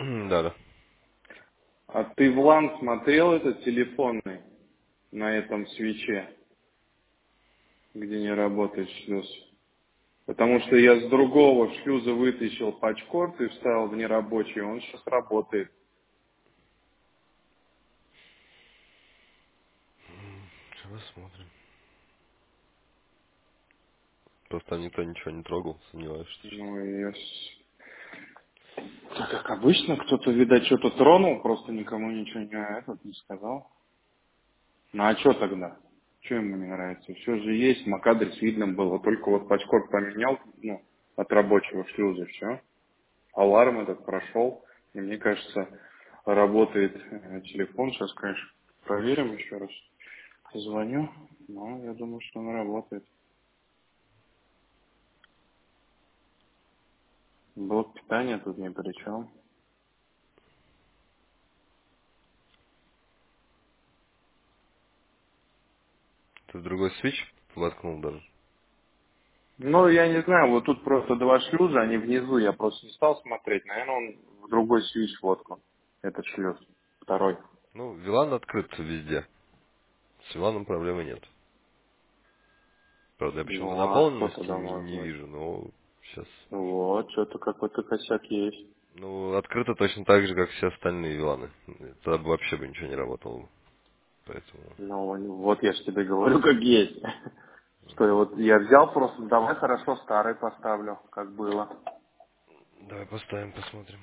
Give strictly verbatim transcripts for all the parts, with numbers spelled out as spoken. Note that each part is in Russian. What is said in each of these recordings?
Да, да. А ты в лан смотрел этот телефонный на этом свече, где не работает шлюз? Потому что я с другого шлюза вытащил патчкорд и вставил в нерабочий, он сейчас работает. Сейчас посмотрим. Просто там никто ничего не трогал, сомневаюсь, что сейчас. Ну, и я с- так как обычно, кто-то, видать, что-то тронул, просто никому ничего не, этот, не сказал. Ну а что тогда? Что ему не нравится? Все же есть, MAC-адрес видно было, только вот патчкорд поменял, ну, от рабочего шлюза, все. Аларм этот прошел, и мне кажется, работает э, телефон. Сейчас, конечно, проверим еще раз. Звоню, но я думаю, что он работает. Блок питания тут ни при чем. Ты в другой свич воткнул даже? Ну, я не знаю, вот тут просто два шлюза, они внизу, я просто не стал смотреть. Наверное, он в другой свич воткнут, этот шлюз, второй. Ну, Вилан открыт везде. С Виланом проблемы нет. Правда, я почему-то Ну, а что наполненности тогда не, может не быть? вижу, но сейчас. Вот, что-то какой-то косяк есть. Ну, открыто точно так же, как все остальные Виланы. Тогда бы вообще бы ничего не работало. Поэтому. Ну, вот я же тебе говорю, как есть. Что я вот я взял просто, давай хорошо старый поставлю, как было. Давай поставим, посмотрим.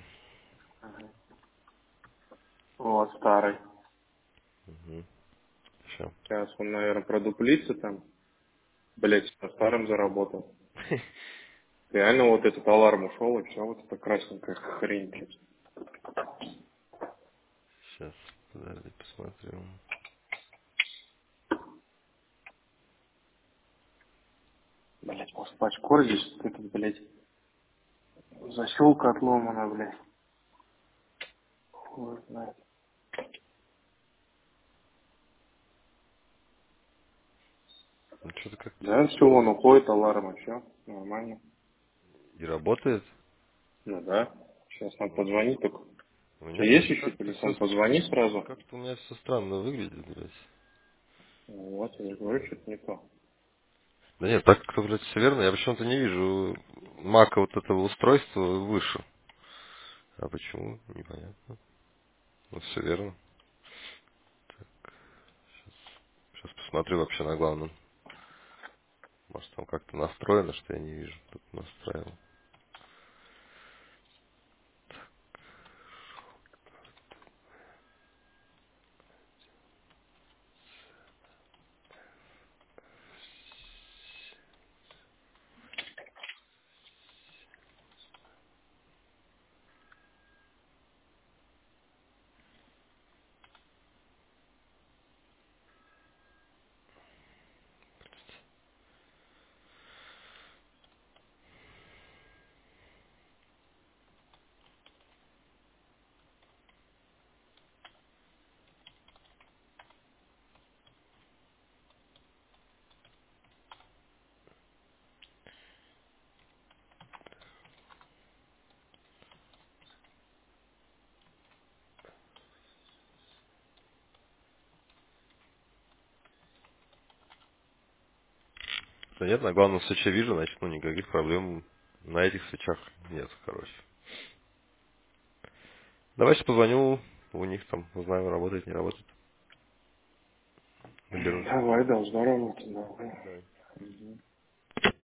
Вот, старый. Угу. Все. Сейчас он, наверное, продуплится там. Блять, по старым заработал. Реально вот этот аларм ушел, и все, вот эта красненькая хрень. блядь. Сейчас, подожди, посмотрю. Блять, может, пачкор здесь, этот, блядь, защелка отломана, блядь. Хуй знает. Ну, что-то как-то Да, все, он уходит, аларм, и все, нормально. и работает. Ну да, сейчас надо Ну, позвонить только. У у меня тебя есть что-то еще как-то все, телефон? Позвони сразу. как-то у меня все странно выглядит, блядь. Вот, я же говорю, что-то не то. Да нет, так как блядь, все верно. Я почему-то не вижу мака вот этого устройства выше. А почему? Непонятно. Ну, все верно. Сейчас посмотрю вообще на главном. Может, там как-то настроено, что я не вижу. Тут настраивал. Да нет, на главном свече вижу, значит, ну, никаких проблем на этих свечах нет, короче. Давайте позвоню у них там, узнаю, работает, не работает. Наберу. Давай, должна работать, давай. Давай.